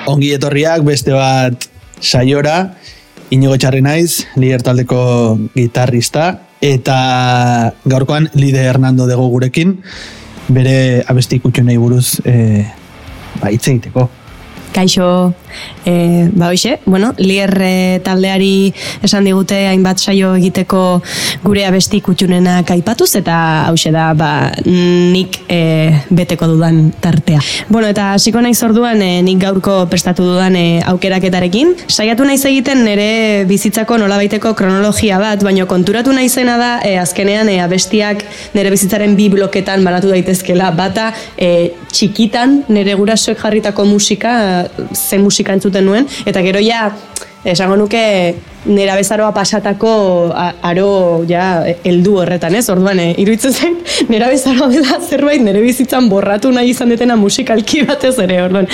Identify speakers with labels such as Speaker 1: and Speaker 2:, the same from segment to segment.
Speaker 1: Ongi etorriak beste bat saiora, Inigo Txarri naiz, Lider taldeko gitarrista, eta gaurkoan Lide Hernando dego gurekin, bere abesti kutxunei buruz hitz egiteko.
Speaker 2: Kaixo, hoxe, Lier taldeari esan digute hainbat saio egiteko gure abesti kutxunenak aipatuz, eta hauxe da, nik beteko dudan tartea. Eta hasiko naiz orduan, nik gaurko prestatu dudan aukeraketarekin. Saiatu naiz egiten nire bizitzako nolabaiteko kronologia bat, baina konturatu naizena da, azkenean abestiak nire bizitzaren 2 bloketan banatu daitezkela. Bata, txikitan nire gurasoek jarritako musika, ze musika entzuten nuen, eta gero esango nuke nera bezaroa pasatako aro heldu horretan, ez? Orduan, iruditzen zen, nera bezaroa dela zerbait nere bizitzan borratu nahi izan detena musikalki batez ere, orduan.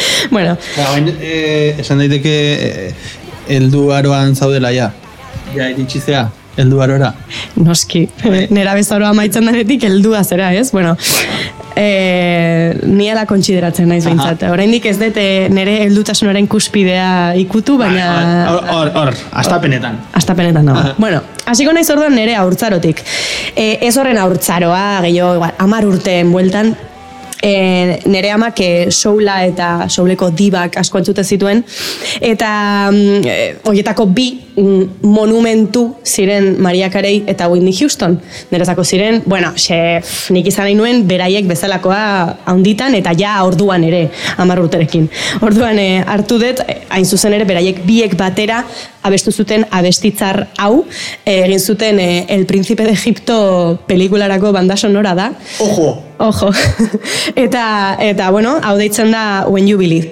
Speaker 1: Esan daiteke heldu aroan zaudela iritsizea, heldu arora.
Speaker 2: Noski, nera bezaroa maitzen denetik heldua zera, ez? Ni ala kontsideratzen naiz behintzat. Oraindik ez dut nire heldutasunaren kuspidea ikutu, baina...
Speaker 1: Hor, astapenetan.
Speaker 2: Astapenetan, no. Hasiko naiz orduan nire haurtzarotik. Ez horren haurtzaroa, gehiago, 10 urteen bueltan, nire amak soula eta souleko dibak asko entzuten zituen, eta horietako 2 monumentu ziren Mariah Carey eta Whitney Houston. Nerezako ziren, nik izan nahi nuen beraiek bezalakoa haunditan, eta orduan ere 10 urterekin. Orduan hartu dut, hain zuzen ere beraiek biek batera abestu zuten abestitzar hau, egin zuten El Príncipe de Egipto pelikularako banda sonora da. Ojo. Eta hau deitzen da When You Believe.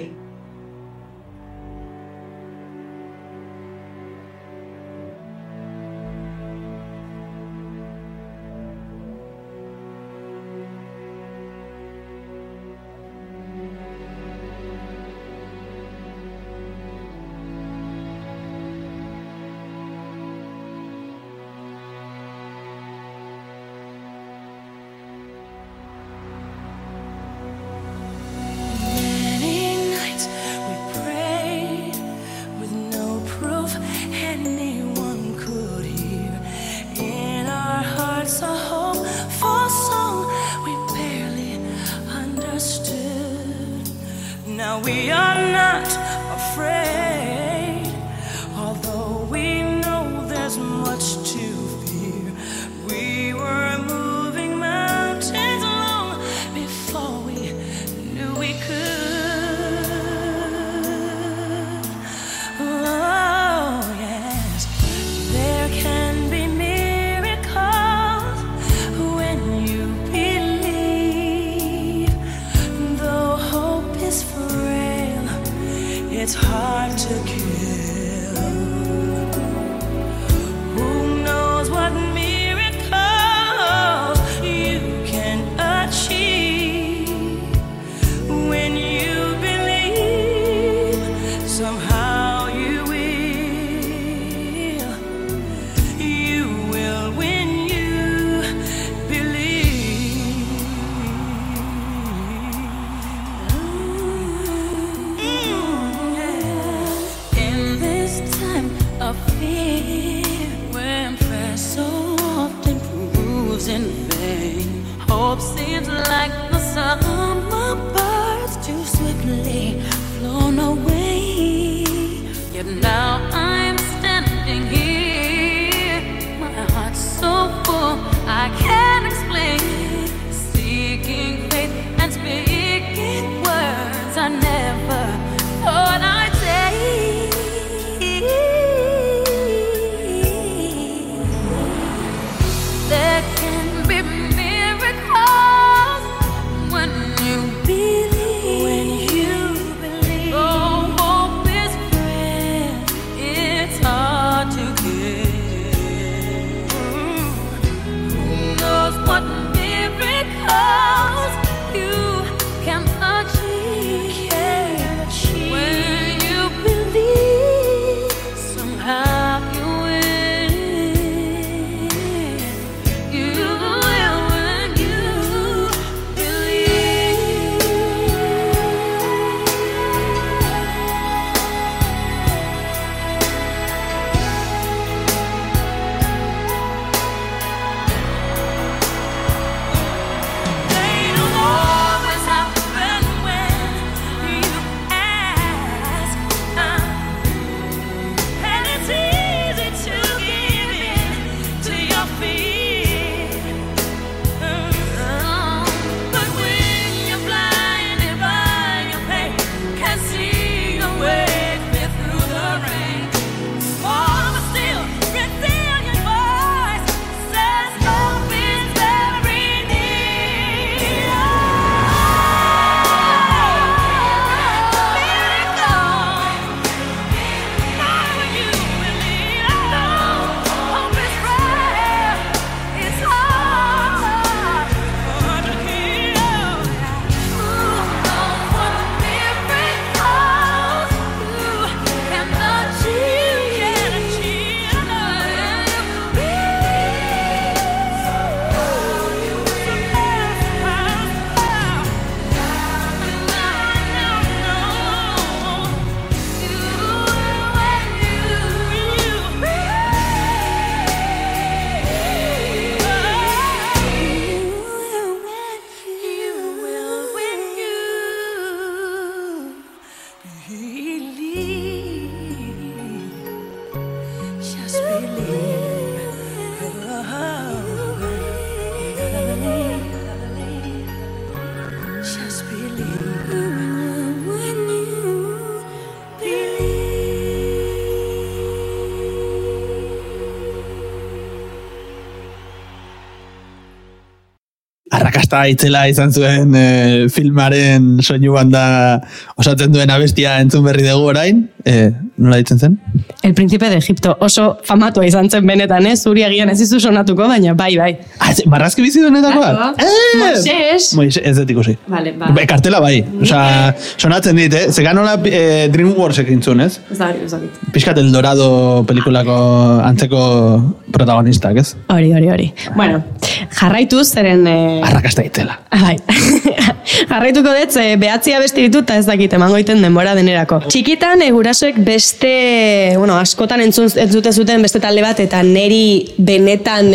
Speaker 1: arrakasta itzela izan zuen filmaren soinu banda osatzen duen abestia entzun berri dugu orain. Nola ditzen zen?
Speaker 2: El Príncipe de Egipto oso famatua izan zen benetan, zuri agian ez izu sonatuko, baina bai.
Speaker 1: Marrazki bizi duenetakoa?
Speaker 2: Moises.
Speaker 1: Ez dut ikusi.
Speaker 2: Vale.
Speaker 1: Kartela bai. Osa, sonatzen dit, Zegan hola DreamWorks ekintzun, ez?
Speaker 2: Ez da hori.
Speaker 1: Piskat El Dorado pelikulako antzeko protagonistak, ez?
Speaker 2: Hori. Bueno, jarraituz, zeren...
Speaker 1: Arrakasta itzela.
Speaker 2: Bai. Jarraituko dut, behatzi abesti ditut, eta ez dakit, emango iten denbora denerako. Txikitan, gurasoek beste, askotan entzute zuten beste talde bat, eta neri benetan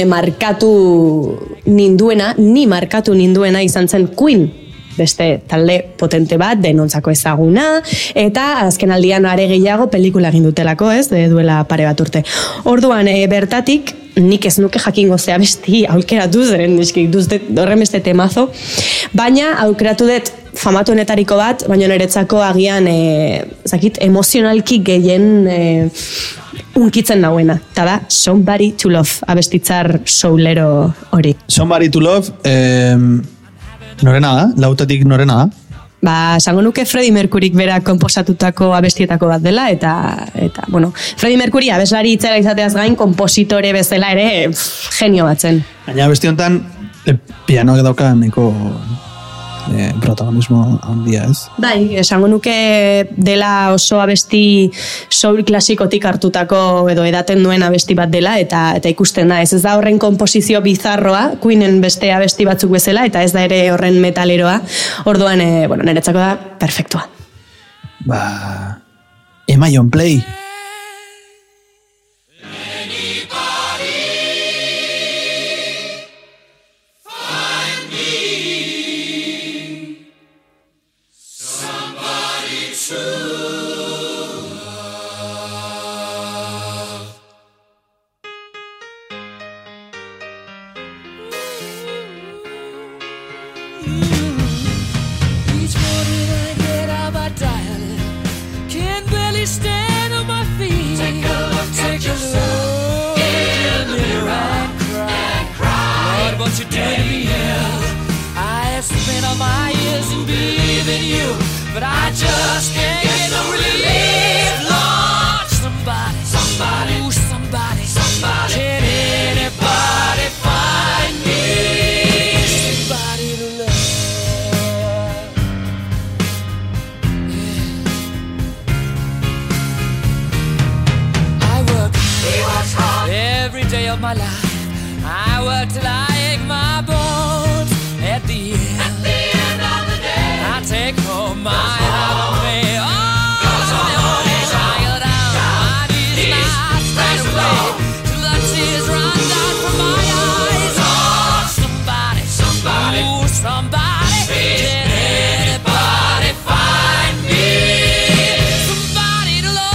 Speaker 2: ni markatu ninduena izan zen Queen. Beste talde potente bat, denontzako ezaguna, eta azken aldian are gehiago pelikula egin dutelako, ez, duela pare bat urte. Orduan, bertatik, nik ez nuke jakingo zea besti aukeratu, zeren horren beste temazo, baina aukeratu dut famatu honetariko bat, baina niretzako agian emozionalki gehien unkitzen nauena, eta da Somebody to Love, abestitzar soulero hori.
Speaker 1: Somebody to Love, norena da? Lautatik norena da?
Speaker 2: Esango nuke Freddie Mercuryk bera konposatutako abestietako bat dela, eta Freddie Mercury abeslari itzela izateaz gain, kompositore bezala ere genio batzen.
Speaker 1: Gaina abesti honetan, pianoak dauka nahiko protagonismo handia, ez?
Speaker 2: Bai, esango nuke dela oso abesti soul klasikotik hartutako edo edaten duen abesti bat dela, eta ikusten da, ez da horren komposizio bizarroa, Queenen beste abesti batzuk bezala, eta ez da ere horren metaleroa, orduan, niretzako da, perfektua.
Speaker 1: Emma John Play.
Speaker 3: But I just can't get no relief, Lord. Somebody, ooh, somebody, can anybody find me somebody to love? Yeah. I work hard every day of my life. I work till I ache my bones. At the end of the day, I take home my half pay. I go down my knees and straight away till the tears run down from my eyes. Oh, somebody, ooh, somebody, can anybody find me somebody to love?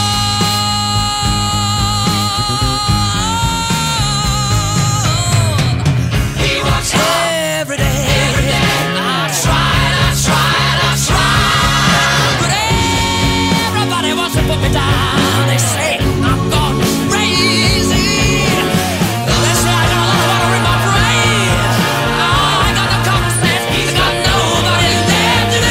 Speaker 3: He works hard every day. I try, but everybody wants to put me down. They say I'm gone crazy. They say I got a lot of water in my brain. Oh, I got no common sense. I got nobody left to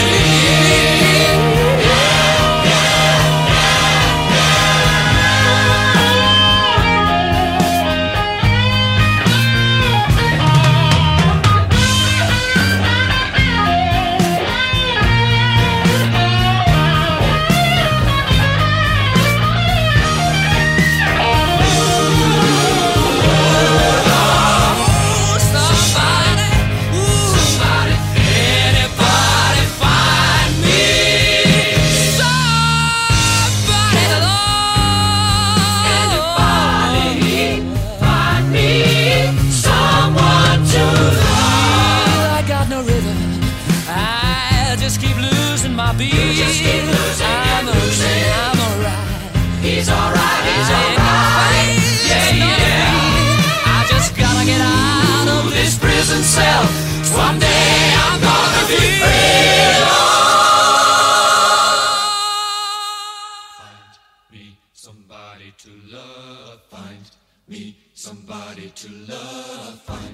Speaker 3: one day I'm gonna be free. Find me somebody to love. Find me somebody to love. Find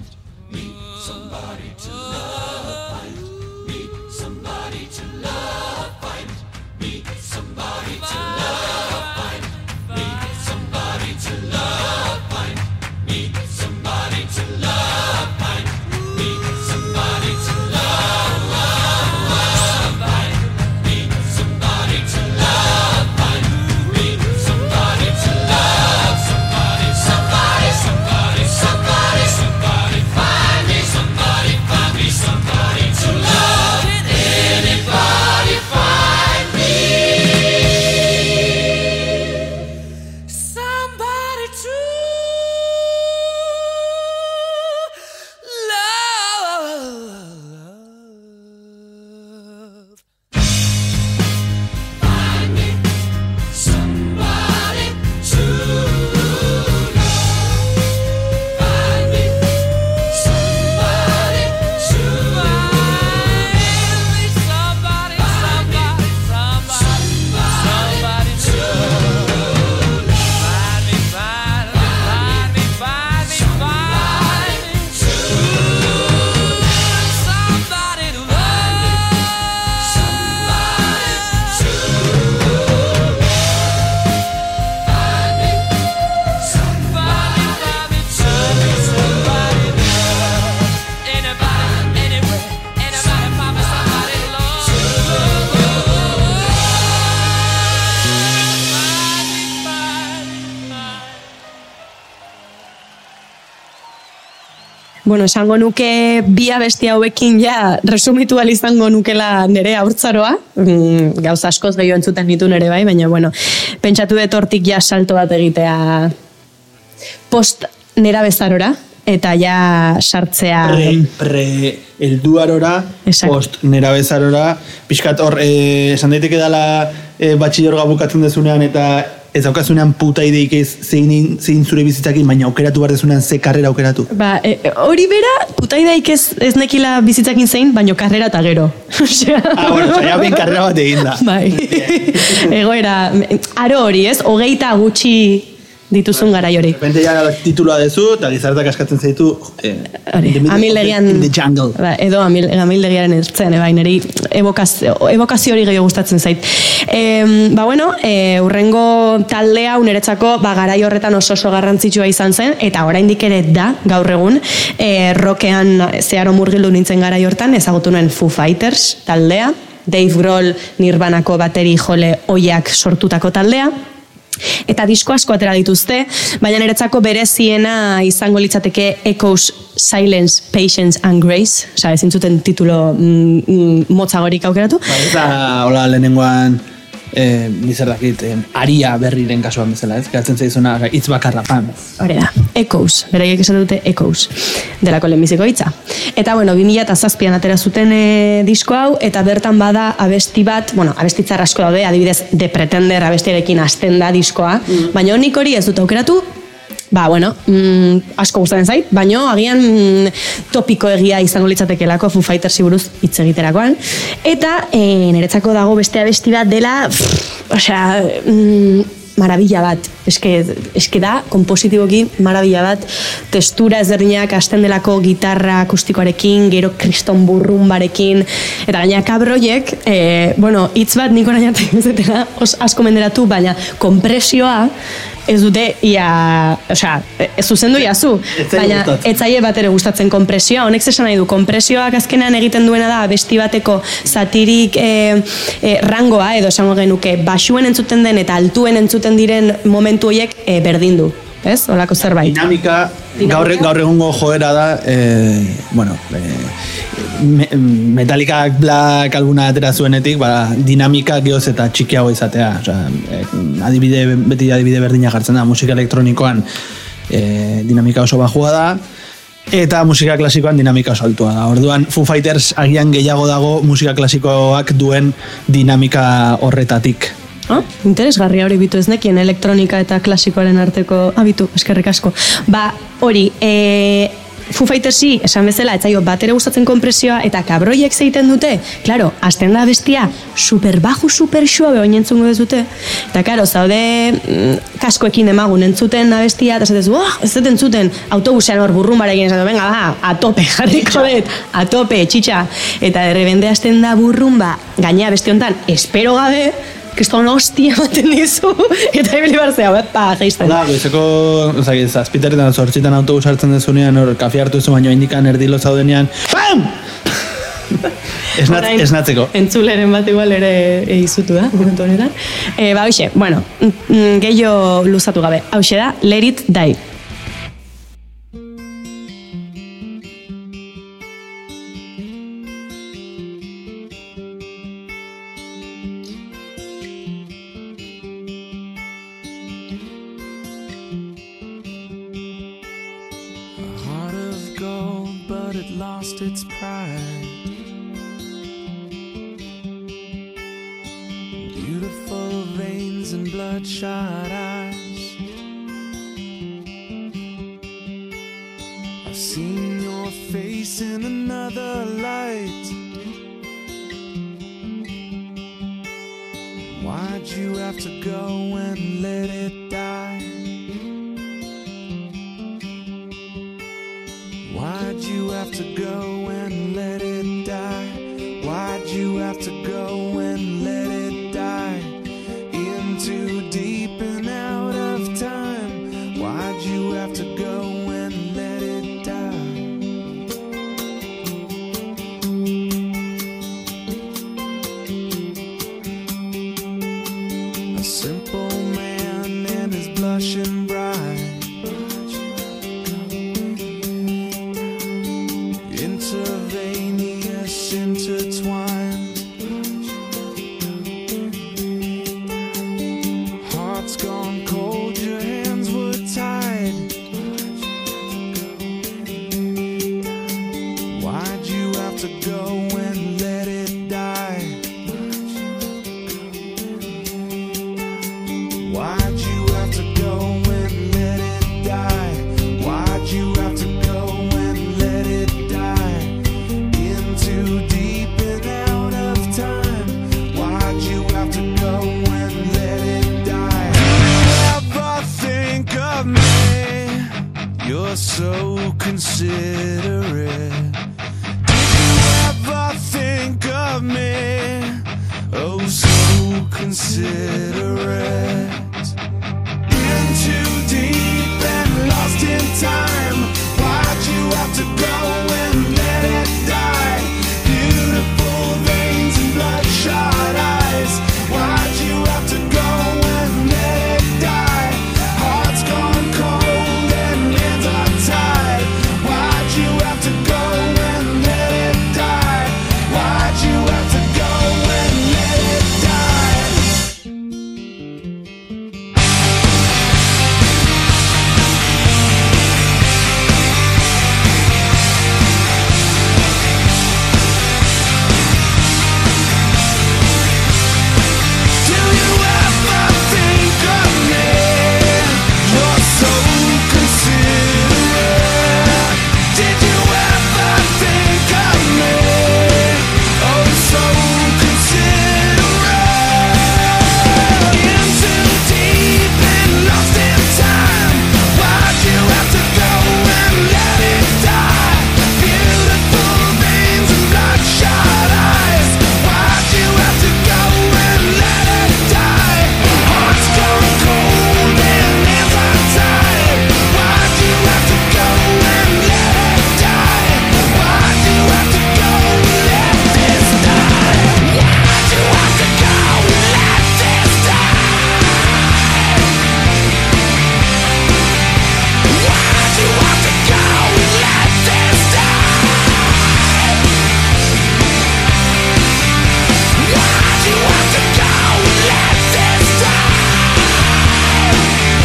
Speaker 2: Bueno, esango nuke bi abesti hauekin ja resumitu ahal izango nukela nere haurtzaroa. Gauza askoz gehiago entzuten ditu nere bai, baina bueno, pentsatu dut hortik ja salto bat egitea post nera bezarora eta ja sartzea
Speaker 1: helduarora, post nera bezarora, pixkat hor esan daiteke dela batxillerga bukatzen dezunean eta ez daukazunean puta ideik ez zein zure bizitzakin, baina aukeratu behar dezunean ze karrera aukeratu.
Speaker 2: Hori bera, puta ideik ez nekila bizitzakin zein, baina karrera eta gero.
Speaker 1: Bueno, zaila ben karrera bat egin da.
Speaker 2: Bai, egoera, aro hori ez, 20 gutxi dituzun garai hori.
Speaker 1: Bente ja titulua dezu, eta gizartak askatzen zaitu
Speaker 2: amildegian
Speaker 1: in the jungle.
Speaker 2: Edo amildegiaren ertzean, niri evokazio hori gehiago gustatzen zait. Bueno, urrengo taldea uneretzako garai horretan oso garrantzitsua izan zen, eta oraindik ere da, gaur egun, rockean zeharo murgildu nintzen garai hortan, ezagutu nuen Foo Fighters taldea, Dave Grohl Nirvanako bateri jole oiak sortutako taldea, eta disko asko atera dituzte, baina niretzako bereziena izango litzateke Echoes, Silence, Patience and Grace, ezin zuten titulo motzagorik aukeratu.
Speaker 1: Eta hola lehenengoan bizardakit aria berriren kasuan bezala, ez? Gatzen zaizuna hitz bakarra pan.
Speaker 2: Hore da, Echoes, beraiek esan dute Echoes, delako lehenbiziko hitza. Eta bueno, 2007an atera zuten disko hau, eta bertan bada abesti bat, bueno, abestitzar asko daude, adibidez The Pretender abestiarekin hasten da diskoa, baina honik hori ez dut aukeratu, bueno, asko gustatzen zait, baina agian topiko egia izango litzatekelako Foo Fightersi buruz hitz egiterakoan. Eta niretzako dago beste abesti bat dela, maravilla bat. Eske da, kompositiboki maravilla bat, testura ezberdinak hasten delako gitarra akustikoarekin, gero kriston burrumbarekin, eta gaina kabroiek, hitz bat nik orain arte ez dutela asko menderatu, baina kompresioa ez dute ez zuzendu iazu, baina ez zaie bat ere gustatzen kompresioa. Honek zesan nahi du, kompresioak azkenean egiten duena da besti bateko satirik rangoa, edo esango genuke basuen entzuten den eta altuen entzuten diren momentu horiek berdin du, ez? Olako zerbait.
Speaker 1: Dinamika, gaur egungo joera da, Metallicak Black alguna atera zuenetik, dinamika geoz eta txikiago izatea. Beti adibide berdina jartzen da, musika elektronikoan dinamika oso bajua da, eta musika klasikoan dinamika oso altua da. Orduan, Foo Fighters agian gehiago dago musika klasikoak duen dinamika horretatik.
Speaker 2: Interesgarria hori bitu ez nekien elektronika eta klasikoaren arteko abitu, eskerrik asko. Hori, Foo Foo Fightersi, esan bezala, etzaio batera gustatzen konpresioa, eta kabroiek zeiten dute, claro, azten da bestia, super baju, super suabe oinentzungo dezute, eta claro, zaude kaskoekin emagun entzuten da bestia, eta zatez, ez dut entzuten, autobusean hor burrumbarekin, esatu, venga, ba, a tope, jarriko dut, a tope, txitxa, eta derrebende azten da burrumba, gainea beste honetan, espero gabe, kriston hostia ematen dizu, eta ibili barzea, geizten.
Speaker 1: Da, goizeko, zazpiterretan, zortzitan autobus hartzen dezunean, hor, kafe hartu zu, baino indikan erdilo zaudenean, PAM! Esnatzeko.
Speaker 2: Entzuleren bat igual ere izutu da, momentu honetan. Ba, hoxe, bueno, gehiago luzatu gabe. Hoxe da, Let It Die.
Speaker 4: Its pride. Beautiful veins and bloodshot eyes. I've seen your face in another light. Why'd you have to go and let it die? Why'd you have to go and let it die? Why'd you have to go and let it die? Into deep and out of time. Why'd you have to go and let it die? A simple man and his blushing bride. Intravenous, intertwined. Heart's gone cold, your hands were tied. Why'd you have to go and let it die? Why'd you have to go and let it die? Why'd you have to go and let it die? Into deep and out of time. Why'd you have to go and let it die? Do you ever think of me? You're so considerate. Did you ever think of me? Oh, so considerate. In too deep and lost in time. Why'd you have to go and let it die? Beautiful veins and bloodshot eyes. Why'd you have to go and let it die? Heart's gone cold and hands are tied. Why'd you have to go and let it die? Why'd you have to go and let it die? Do you ever think of me? You're so considerate. Did you ever think of me? Oh, so considerate. In too deep and lost in time. Why'd you have to go and let it die? Beautiful veins and bloodshot eyes. Why'd you have to go and let it die? Heart's gone cold and hands are tied. Why'd you have to go and let it die? Why'd you have to go and let this die? Why'd you have to go and let this die? Why'd you have to go and let this die? Why'd you have to go and let this die?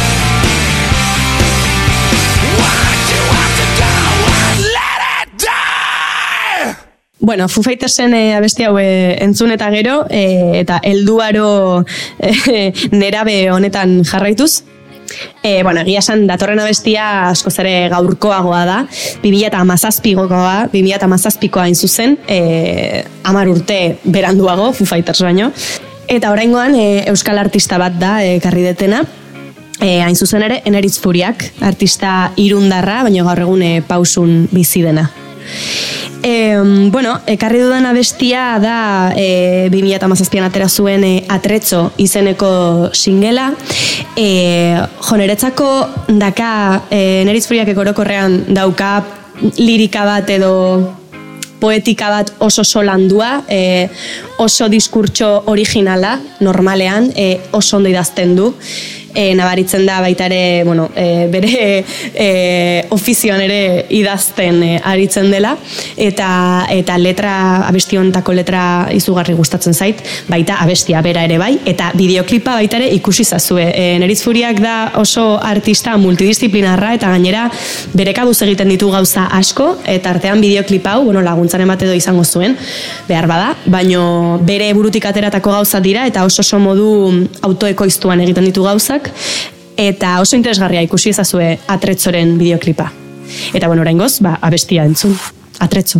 Speaker 4: Why'd you have to go and let it die?
Speaker 2: Bueno, Foo Fightersen abesti hau entzun eta gero, eta helduaro nerabe honetan jarraituz, Bueno, egia esan, datorren abestia askoz ere gaurkoagoa da, 2017koa, 2017koa hain zuzen, 10 urte beranduago, Foo Fighters baino. Eta oraingoan euskal artista bat da ekarri detena, hain zuzen ere, Eneritz Furiak, artista irundarra, baina gaur egun pausun bizi dena. Bueno, ekarri dudan abestia da 2017an atera zuen Atretzo izeneko singela. Neretzako daka Eneritz Furiak orokorrean dauka lirika bat edo poetika bat oso landua, oso diskurtso originala, normalean, oso ondo idazten du. Nabaritzen da baita ere, bueno, bere ofizioan ere idazten aritzen dela, eta letra, abesti honetako letra izugarri gustatzen zait, baita abestia bera ere bai, eta bideoklipa baita ere ikusi zazue. Eneritz Furiak da oso artista multidisciplinarra, eta gainera bere kabuz egiten ditu gauza asko, eta artean bideoklip hau, bueno, laguntzaren bat edo izango zuen, behar bada, baino bere burutik ateratako gauza dira, eta oso modu autoekoiztuan egiten ditu gauzak, eta oso interesgarria ikusi ezazue Atretzoren bideoklipa. Eta bueno, oraingoz, abestia entzun. Atretzo.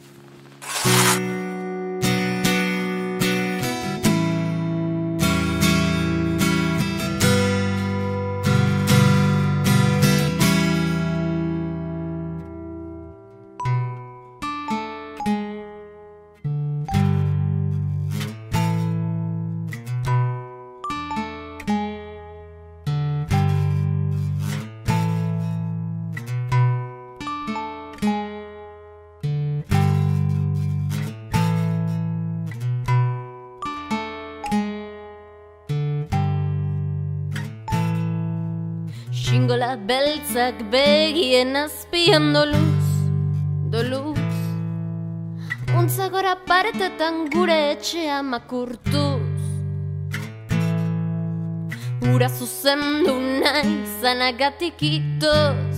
Speaker 5: Xingola beltzak begien azpian doluz Untza gora paretetan gure etxea makurtuz Ura zuzendu nahi zanagatik itoz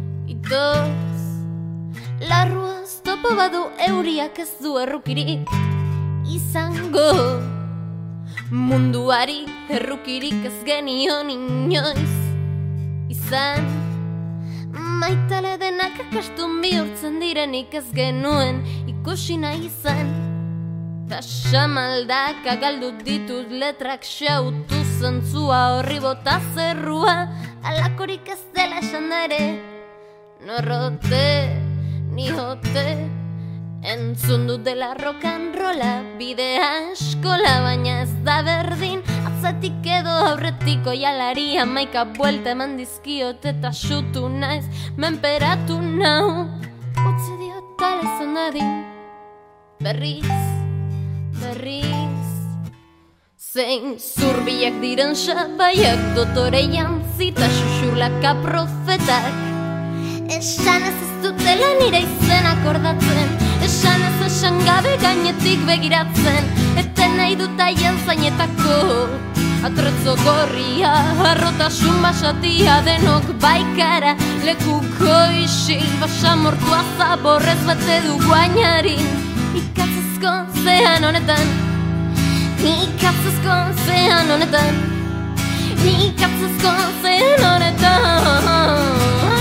Speaker 5: Larruaz topo badu euriak ez du errukirik izango Munduari errukirik ez genion inoiz izan Maitale denak akastun bihurtzen direnik ez genuen ikusi nahi izan Ta xamaldak agaldu ditut letrak xautu zentzua horri bota zerrua Alakorik ez dela esan ere Norrote, ni hote Entzun dut dela rock'n'rolla bidea eskola baina ez da berdin Atzatik edo aurretiko jalari hamaika buelta eman dizkiot eta xutu naiz menperatu nau Utzi diot tale izan dadin berriz Zein zurbiak diren xabaiak dotore jantzita xuxurlaka profetak Esan ez dutela nire izena akordatzen Esan ez esan gabe gainetik begiratzen Eten nahi dut aien zainetako Atretzo gorria, arrotasun basatia Denok baikara, lekuko isil Basamortua zaborrez bete du guainarin Ikatzezko zean honetan Ikatzezko zean honetan Ikatzezko zean honetan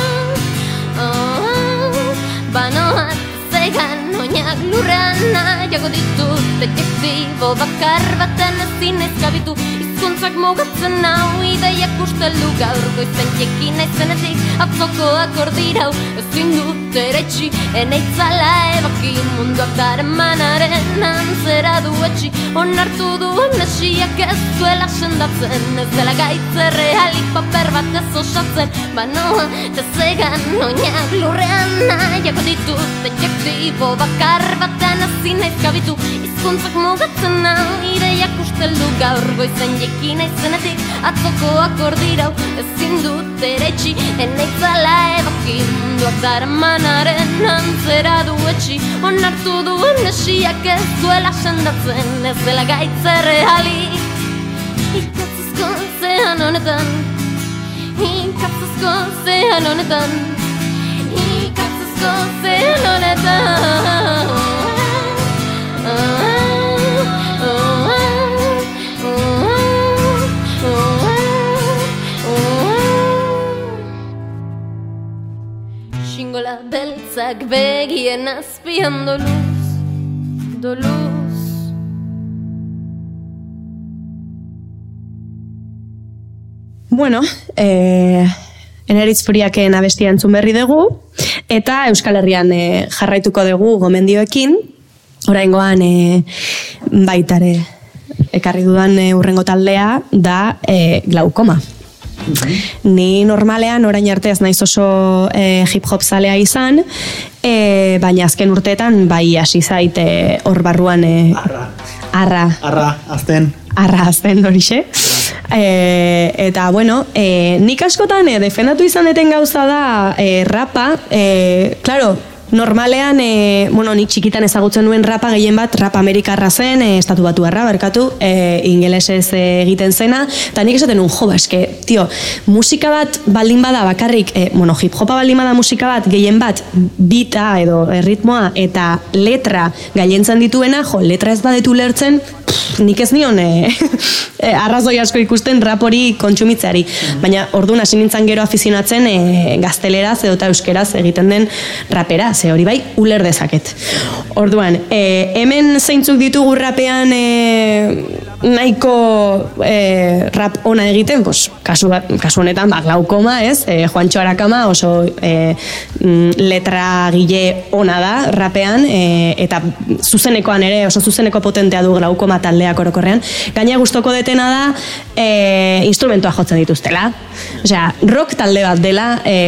Speaker 5: Banoat zegan oinak lurrean nahiago ditut Detektibo bakar baten ezin ezkabitu Hizkuntzak mugatzen hau ideiak usteldu gaur Goizen jekin naizenetik atzoko akordirau Ezin dut eretxi eneitzala ebaki Munduak daremanaren antzera du etxi Onartu du amnesiak ez duela sendatzen Ez dela gaitze realik paper bat ez osatzen Banoa tezegan oinak lurrean nahiago ditut Detektibo bakar baten ezin ezkabitu Hizkuntzak mugatzen hau ideiak usteldu gaur Goizen jekin naizenetik atzoko akordirau Ezin dut eretxi eneitzala ebaki Munduak daremanaren antzera du etxi Onartu du amnesiak ez duela sendatzen Ez dela gaitze realik Ikatzezko zean honetan Ikatzezko zean honetan Ikatzezko zean honetan beltzak begien azpian doluz, doluz.
Speaker 2: Bueno, Eneritz Furiaken abestia entzun berri dugu, eta Euskal Herrian jarraituko dugu gomendioekin, oraingoan baitare ekarri dudan urrengo taldea da Glaukoma. Ni normalean orain arte ez naiz oso hip-hop zalea izan, baina azken urteetan bai hasi zait hor barruan Arra, azten horixe. Eta, bueno, nik askotan defendatu izan deten gauza da rapa, claro, normalean, nik txikitan ezagutzen nuen rapa gehien bat, rap amerikarra zen, estatu batuarra, barkatu, ingelesez egiten zena, eta nik esaten nuen, eske, tio, musika bat baldin bada bakarrik, hip-hopa baldin bada musika bat, gehien bat, bita edo ritmoa eta letra gailentzan dituena, letra ez badetu lertzen, nik ez nion arrazoi asko ikusten rap hori kontsumitzeari. Baina orduan hasi nintzen gero afizionatzen gazteleraz edo eta euskeraz egiten den rapera, ze hori bai uler dezaket. Orduan, hemen zeintzuk ditugu rapean nahiko rap ona egiten, kasu honetan Glaukoma, ez? Juancho Arakama oso letra gile ona da rapean, eta zuzenekoan ere, oso zuzeneko potentea du Glaukoma taldeak orokorrean. Gaina gustoko detena da instrumentoa jotzen dituztela. Osea, rock talde bat dela,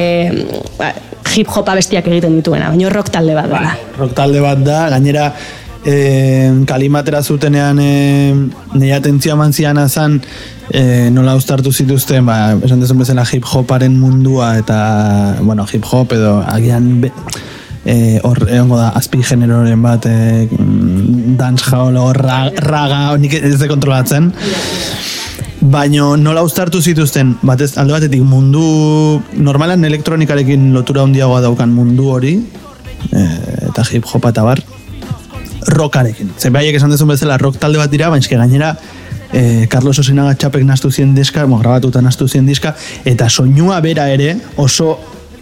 Speaker 2: hip-hopa bestiak egiten dituena, baina rock talde bat dela.
Speaker 1: Rock talde bat da, gainera kalimatera zutenean nire atentzioa mantziana zan nola uztartu zituzten, esan dezun bezala hip-hoparen mundua eta, hip-hop edo agian hor egongo da azpi generoren bat dancehall o raga nik ez de kontrolatzen, baina nola uztartu zituzten alde batetik mundu normalan elektronikarekin lotura handiagoa daukan mundu hori eta hip-hopa eta bar rockarekin. Zebaiek esan dezun bezala rock talde bat dira, baina gainera Carlos Osinaga txapek nastu zien diska, grabatuta nastu zien diska, eta soinua bera ere oso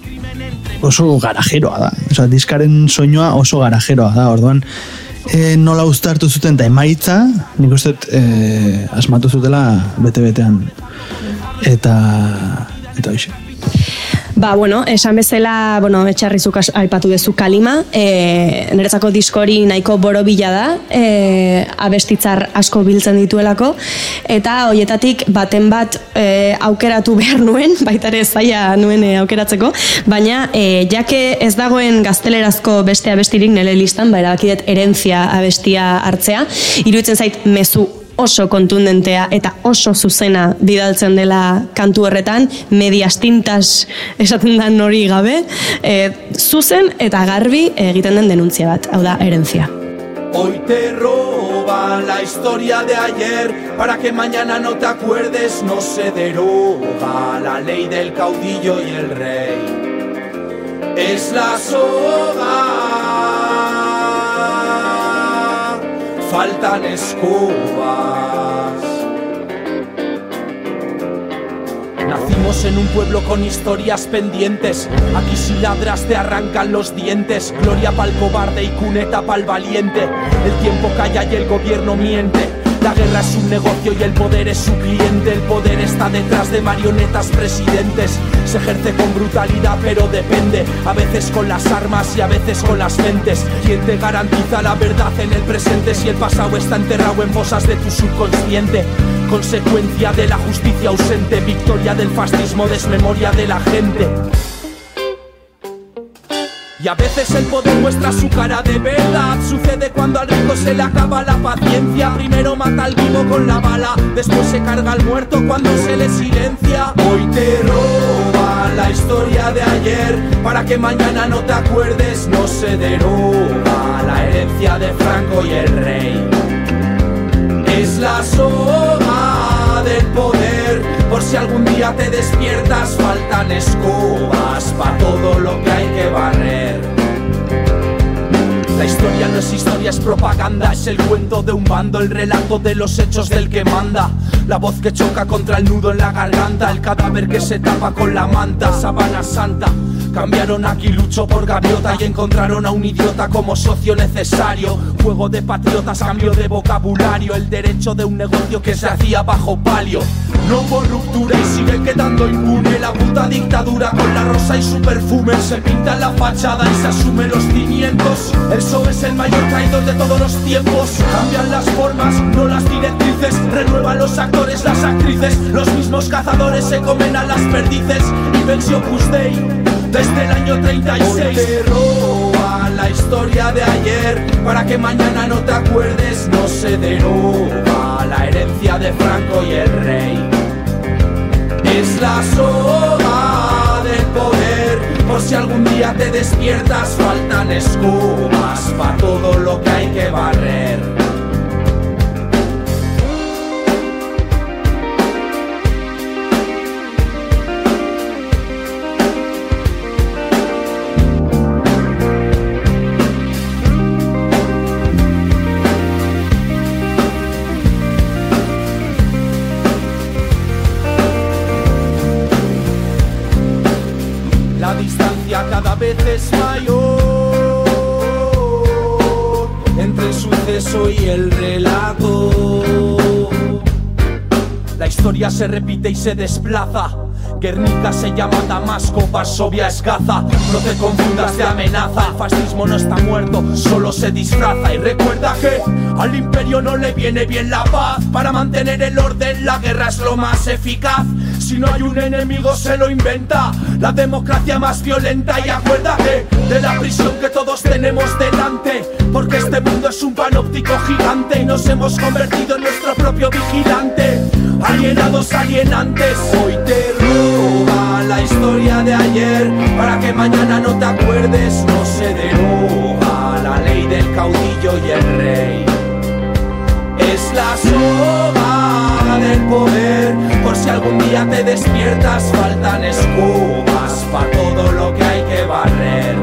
Speaker 1: garajeroa da. Osa, diskaren soinua oso garajeroa da. Orduan, nola uztartu zuten eta emaitza, nik uste asmatu zutela bete-betean. Eta hoxe.
Speaker 2: Esan bezala, etxarrizuk aipatu dezu Kalima, niretzako diskori nahiko borobila da, abestitzar asko biltzen dituelako, eta hoietatik baten bat aukeratu behar nuen, baita ere zaila nuen aukeratzeko, baina jake ez dagoen gaztelerazko beste abestirik nire listan, erabakidet herentzia abestia hartzea, iruditzen zait mezu oso kontundentea eta oso zuzena bidaltzen dela kantu horretan, medias tintas esaten da nori gabe, zuzen eta garbi egiten den denuntzia bat, hau da, herentzia.
Speaker 4: Hoy te roban la historia de ayer para que mañana no te acuerdes, no se deroga la ley del caudillo y el rey. Es la soga, faltan escobas. Nacimos en un pueblo con historias pendientes. Aquí si ladras te arrancan los dientes. Gloria pa'l cobarde y cuneta pa'l valiente. El tiempo calla y el gobierno miente. La guerra es un negocio y el poder es su cliente. El poder está detrás de marionetas presidentes. Se ejerce con brutalidad pero depende. A veces con las armas y a veces con las mentes. ¿Quién te garantiza la verdad en el presente si el pasado está enterrado en fosas de tu subconsciente? Consecuencia de la justicia ausente. Victoria del fascismo, desmemoria de la gente. Y a veces el poder muestra su cara de verdad. Sucede cuando al rico se le acaba la paciencia. Primero mata al vivo con la bala, después se carga al muerto cuando se le silencia. Hoy te roban la historia de ayer para que mañana no te acuerdes. No se deroga la herencia de Franco y el rey. Es la soga del poder. Por si algún día te despiertas, faltan escobas pa' todo lo que hay que barrer. La historia no es historia, es propaganda. Es el cuento de un bando, el relato de los hechos del que manda. La voz que choca contra el nudo en la garganta. El cadáver que se tapa con la manta. Sábana santa,
Speaker 6: Cambiaron aquí Lucho por Gaviota y encontraron a un idiota como socio necesario. Juego de patriotas, cambio de vocabulario, el derecho de un negocio que se hacía bajo palio. No hubo ruptura y sigue quedando impune la puta dictadura con la rosa y su perfume. Se pinta en la fachada y se asume los cimientos. El PSOE es el mayor traidor de todos los tiempos. Cambian las formas, no las directrices. Renuevan los actores, las actrices. Los mismos cazadores se comen a las perdices. Y venció Opus Dei desde el año 36. Hoy te roban la historia de ayer para que mañana no te acuerdes. No se deroga la herencia de Franco y el rey. Es la soga del poder, por si algún día te despiertas. Faltan escobas pa' todo lo que hay que barrer. Cada vez es mayor entre el suceso y el relato. La historia se repite y se desplaza. Guernica se llama Damasco, Varsovia es Gaza. No te confundas de amenaza, el fascismo no está muerto, solo se disfraza. Y recuerda que al imperio no le viene bien la paz. Para mantener el orden la guerra es lo más eficaz. Si no hay un enemigo se lo inventa, la democracia más violenta. Y acuérdate de la prisión que todos tenemos delante, porque este mundo es un panóptico gigante y nos hemos convertido en nuestro propio vigilante. Alienados, alienantes. Hoy te roban la historia de ayer para que mañana no te acuerdes. No se deroga la ley del caudillo y el rey. Es la soga del poder, por si algún día te despiertas. Faltan escobas pa' todo lo que hay que barrer.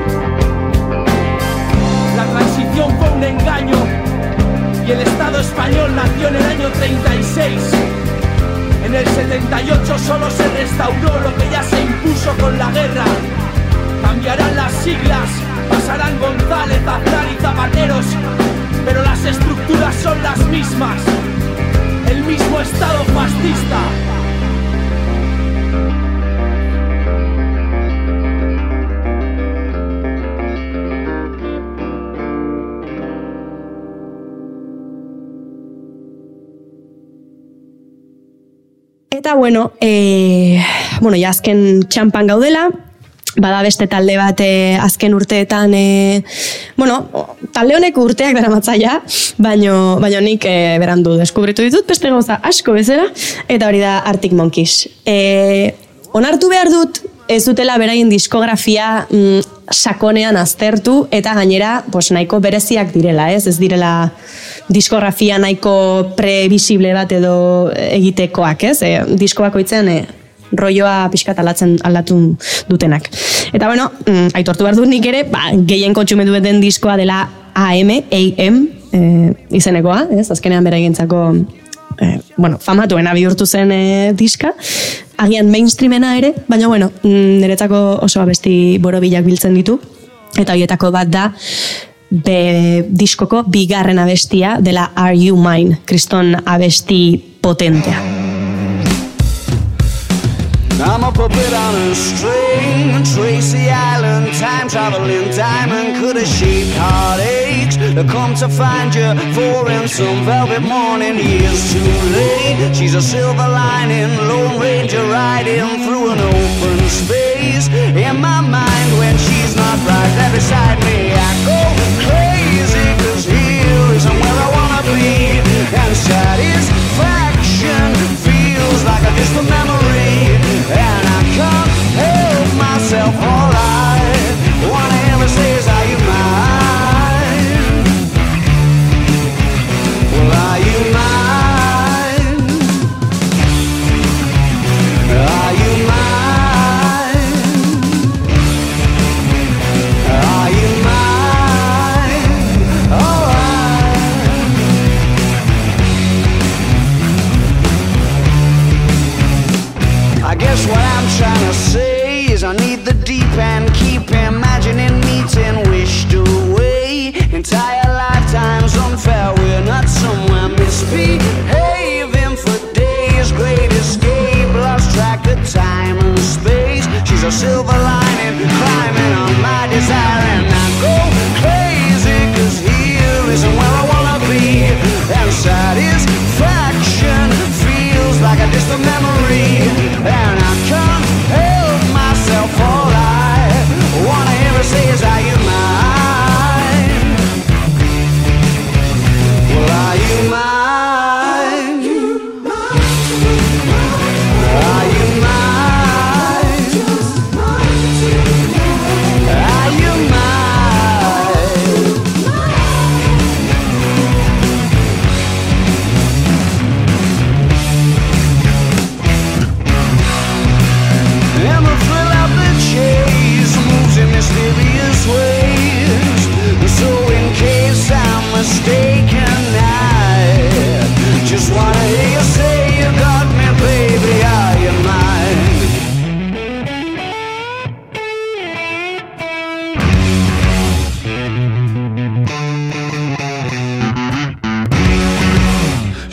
Speaker 6: La transición fue un engaño y el Estado español nació en el año 36. En el 78 solo se restauró lo que ya se impuso con la guerra. Cambiarán las siglas, pasarán González, Aznar y Zapateros, pero las estructuras son las mismas. El mismo Estado fascista.
Speaker 2: Eta bueno, ja azken txampan gaudela, bada beste talde bat azken urteetan, talde honek urteak daramatzaia, baino nik berandu deskubritu ditut beste gauza asko bezala, eta hori da Arctic Monkeys. Onartu behar dut, ez dutela beraien diskografia sakonean aztertu, eta gainera nahiko bereziak direla, ez direla diskografia nahiko previsible bat edo egitekoak, ez? Disko bakoitzean rolloa pixkat aldatu dutenak. Eta aitortu behar dut nik ere, gehien kontsumendu den diskoa dela AM izenekoa, ez? Azkenean beraientzako famatuena bihurtu zen diska, agian mainstreamena ere, baina niretzako oso abesti borobilak biltzen ditu, eta horietako bat da diskoko bigarren abestia dela Are You Mine, kriston abesti potentea.
Speaker 7: I'm a puppet on a string, Tracy Island, time-traveling diamond. Could have shaped heartaches to come to find you for in some velvet morning. Years too late, she's a silver lining, Lone Ranger riding through an open space. In my mind when she's not right there beside me, I go crazy, 'cause here isn't where I wanna be. And satisfaction feels like a distant memory, and I can't help myself. All I wanna ever say is, are you mine? Well, are you mine? Are you mine? Are you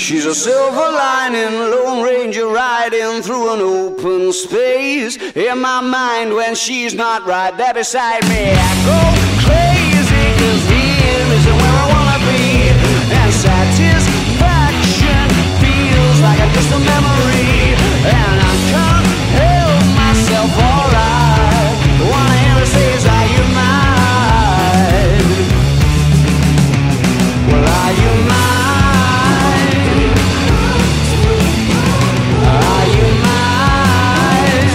Speaker 7: She's a silver lining, Lone Ranger riding through an open space. In my mind when she's not right there beside me, I go crazy, 'cause here isn't where I wanna be. And satisfaction feels like a distant memory, and I can't help myself, alright. One hand says, are you mine? Well, are you mine? Are you mine?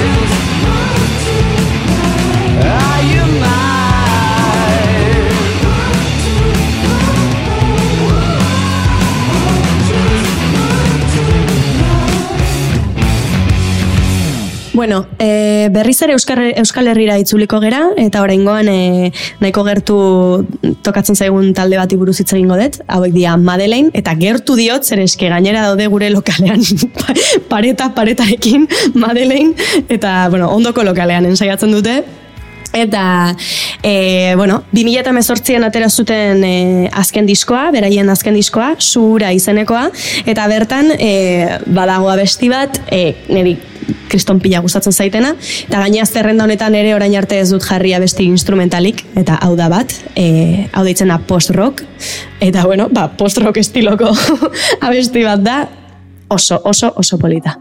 Speaker 7: Are you mine?
Speaker 2: Bueno, berriz ere Euskal Herrira itzuliko gera, eta oraingoan nahiko gertu tokatzen zaigun talde bati buruz hitz egingo dut, hauek dira Madeleine, eta gertu diot, zer eske gainera daude gure lokalean paretarekin Madeleine, eta bueno, ondoko lokalean ensaiatzen dute. Eta, 2018an atera zuten azken diskoa, beraien azken diskoa, Zuhura izenekoa, eta bertan badago abesti bat, niri kriston pila gustatzen zaitena, eta gainea zerrenda honetan ere orain arte ez dut jarri abesti instrumentalik, eta hau da bat, hau deitzen da post-rock, eta post-rock estiloko abesti bat da, oso polita.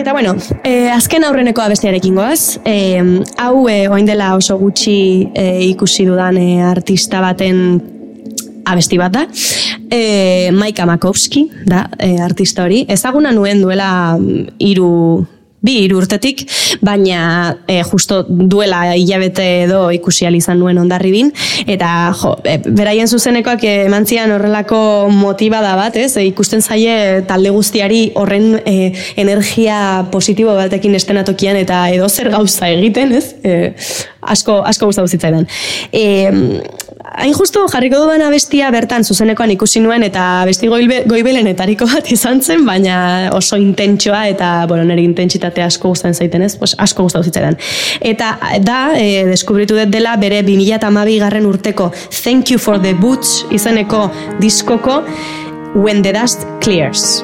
Speaker 2: Eta bueno, azken aurreneko abestiarekin goaz. Hau orain dela oso gutxi ikusi dudan artista baten abesti bat da. Maika Makowski da artista hori. Ezaguna nuen duela 2 urtetik, baina justo duela hilabete edo ikusi ahal izan nuen Hondarribin, eta beraien zuzenekoak emantzian horrelako motibada bat, ikusten zaie talde guztiari horren energia positibo batekin estenatokian eta edo zer gauza egiten, asko gustatu zitzaidan. Hain justu jarriko dudan abestia bertan zuzenekoan ikusi nuen eta abesti goibelenetariko bat izan zen, baina oso intentsoa eta nire intentsitatea asko gustatzen zaiten asko gustatu zitzaidan. Eta da, deskubritu dut dela bere 2012 urteko Thank You for the Boots izeneko diskoko When the Dust Clears.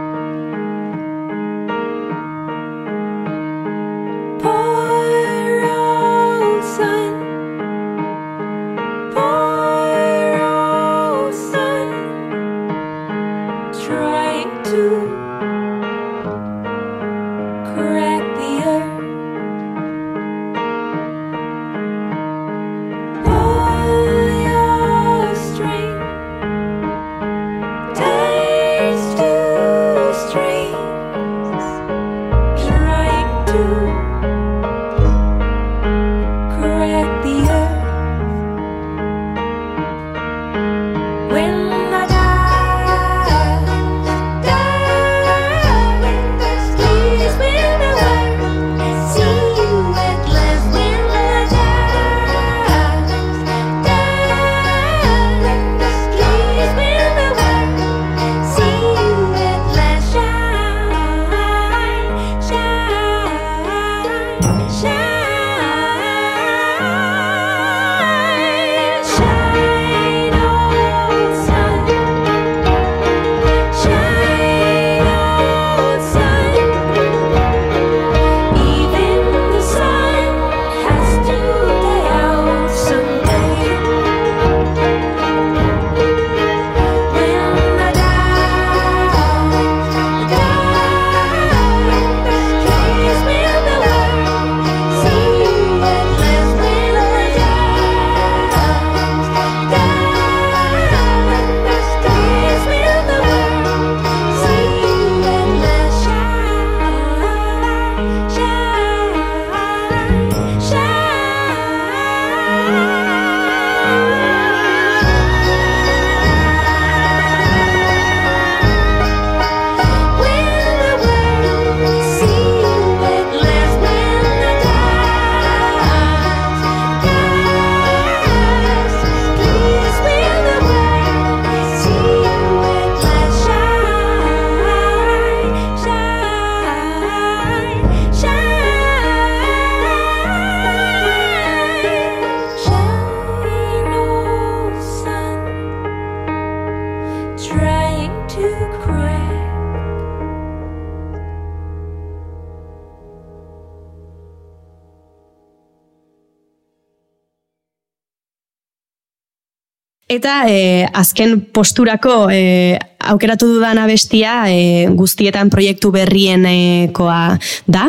Speaker 2: Eta azken posturako aukeratu dudan abestia guztietan proiektu berrienekoa da.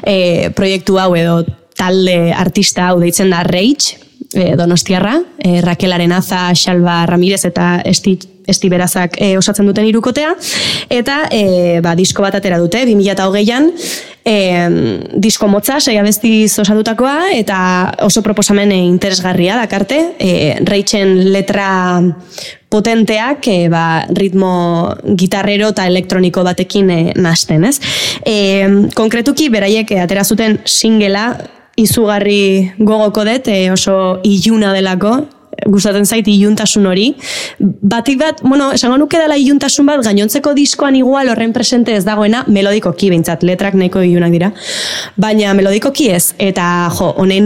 Speaker 2: Proiektu hau edo talde artista hau deitzen da Rage, Donostiarra, Raquel Arenaza, Xalba Ramirez eta Esti Berazak osatzen duten hirukotea, eta disko bat atera dute 2020an, disko motza, 6 abestiz osatutakoa, eta oso proposamen interesgarria dakarte, Rageen letra potenteak ritmo gitarrero eta elektroniko batekin nahasten, ez? Konkretuki beraiek atera zuten singela izugarri gogoko dut, oso iluna delako, gustatzen zait iluntasun hori. Batik bat, esango nuke dela iluntasun bat, gainontzeko diskoan igual horren presente ez dagoena, melodikoki behintzat, letrak nahiko ilunak dira, baina melodikoki ez, eta honen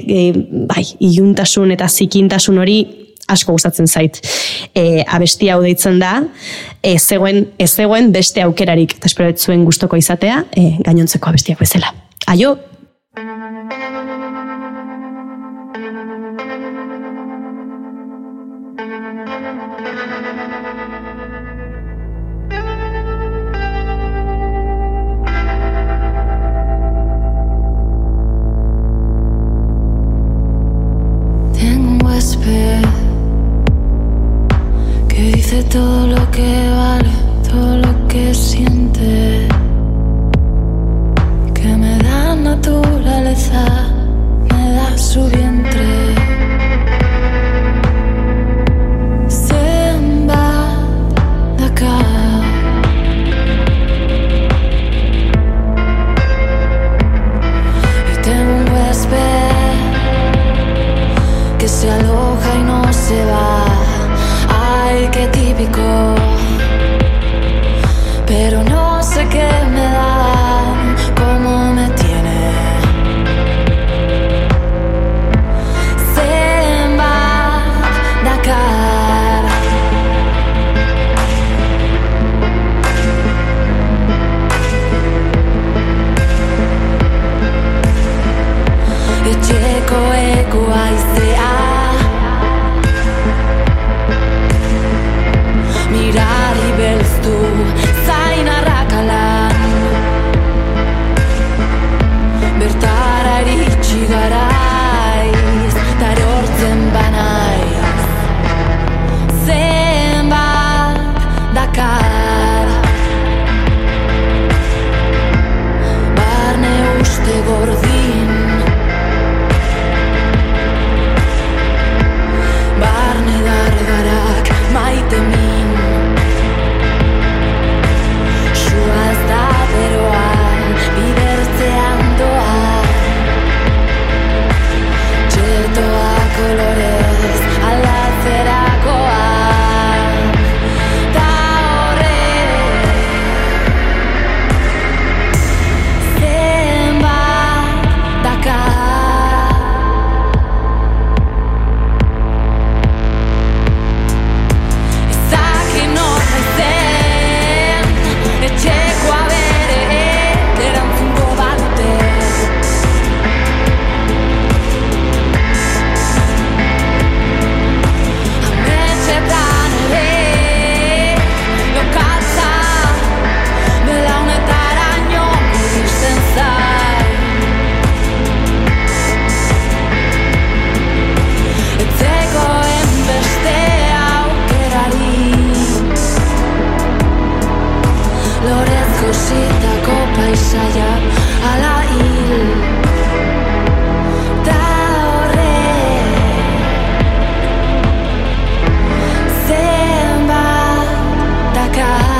Speaker 2: iluntasun eta zikintasun hori asko gustatzen zait. Abesti hau deitzen da, ez zegoen beste aukerarik, eta espero zuen gustoko izatea, gainontzeko abestiak bezala. Aio!
Speaker 8: huésped que dice todo lo que vale, todo lo que siente, que me da naturaleza, me da su vientre. Se va de acá. Y tengo un huésped que se aloja y no se va. Ay, qué típico. Pero no sé qué me da, cómo me tiene. Se va de acá. Etxeko ekoa izea, mirari belztu zain arrakalan, bertara iritsi garaiz, ta erortzen banaiz. Zenbat dakar barne uste gordin, barne dargarak maite min. Sua ez da beroan, bidertzean doa, txetoa kolorez aldatzerakoa. Ta horrek zenbat dakar. Ezaki norra izen, etxekoa bere erantzungo balute. Ametxetan ere lokatza, belaunetaraino iristen zai. Etzegoen beste aukerarik, lorez jositako paisaia ala hil. Ta horrek zenbat dakar.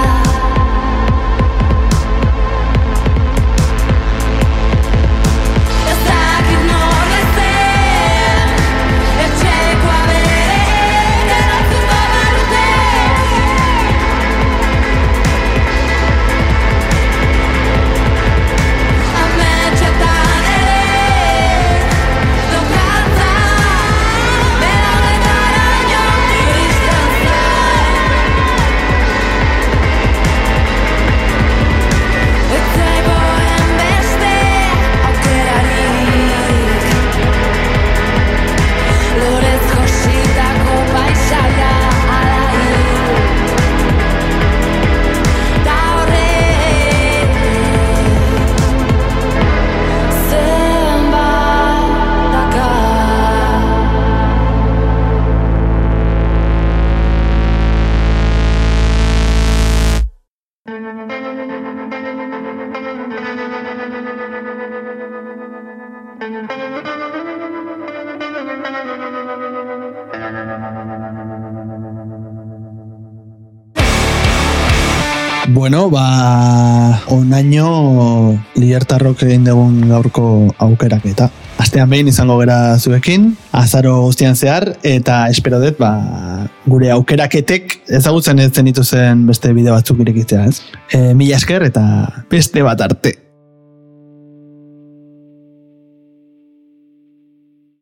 Speaker 8: Ez dakit norra zen, etxekoa bere erantzungo balute. Ametxetan ere lokatza, belaunetaraino iristen zai. Ez zegoen beste aukerarik, lorez jositako paisaia ala hil. Ta horrek zenbat dakar.
Speaker 1: Bueno, onaino Liertarrok egin dugun gaurko aukeraketa. Astean behin izango gera zuekin, azaro guztian zehar, eta espero dut, gure aukeraketek ezagutzen ez zenituzen beste bideo batzuk irekitzea, ez? Mila esker eta beste bat arte.